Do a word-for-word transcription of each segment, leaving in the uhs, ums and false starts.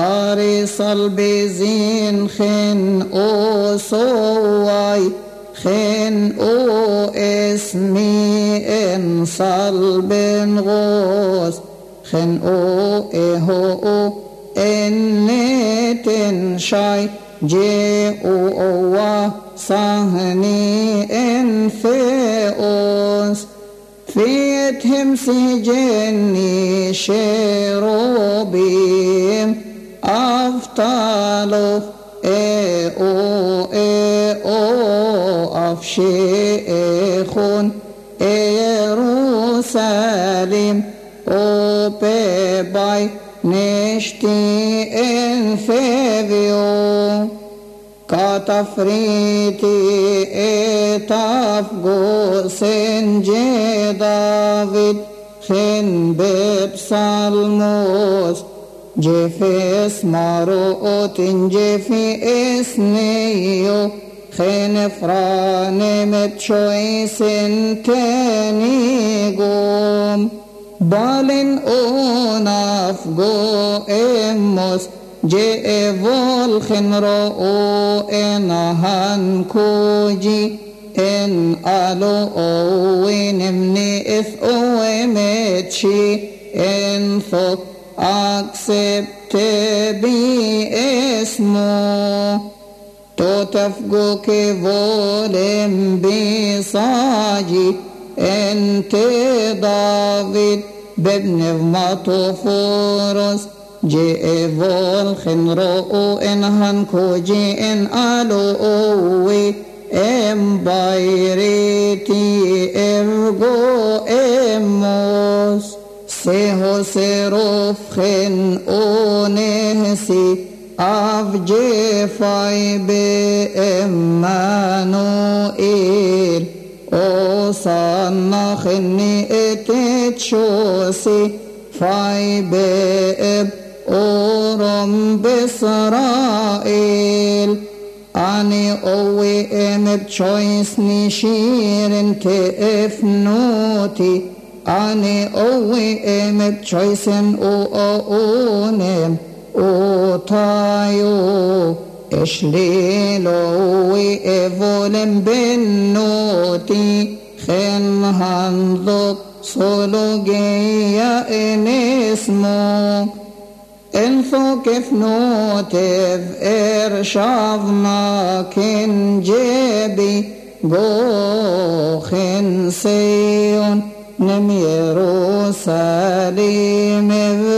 Ari salbezin chen o soai chen o esmi en salben gos chen o eho o enneten shai je o owa sahni en feos فيتهم سجني شروبيم أفتالو إي أو إي أو أفشيخون إيروساليم أو بيباي نشتي إن فيفيو كتفريتي اتفقو سنجي دافيد خن ببسالموس جفيس مروت جفي اسنيو خن فران متشويس تاني قوم بالن اونافقو اموس جئ volkhenro en han koji en alo oenemni eth oemechi en thok accepte bi esmo totafgo ke volem bi saji ente David bebnev matoforos جئ volkhenro en han koji en alo oe em baireti ergo emos seho serofchen onesi avje fai be Emmanuel o sanachni etetchosi fai be أورم بإسرائيل أني أوي إم بتشويس نشير انت إفنوتي أني أوي إم بتشويس أو أونم أو تايو إشليلوي إفولم بنوتي خن هنذوك سولوجيا إن اسمو انفو كيف نوتف ارشافنا كن جيبي غوخن سيون نم يروساليم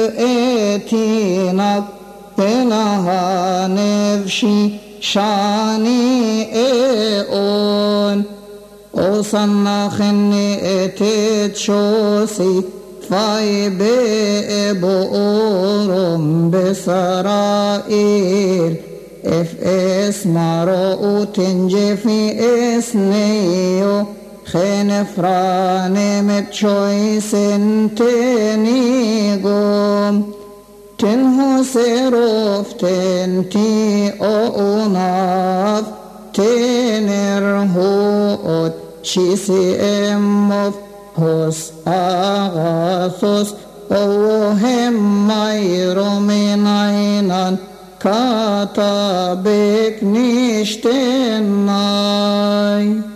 بإتينك تنها نفشي شاني ايون اوصنا خني اتتشوسي فاي بأبورم بسرائيل اف اسمارو تنجفي اسنيو خنفران متشويسن تنيقوم تنهو سيروف تنتي اوناف تنرهو شيسي اموف hos agathos ohem mayro minainan katabek nishtenai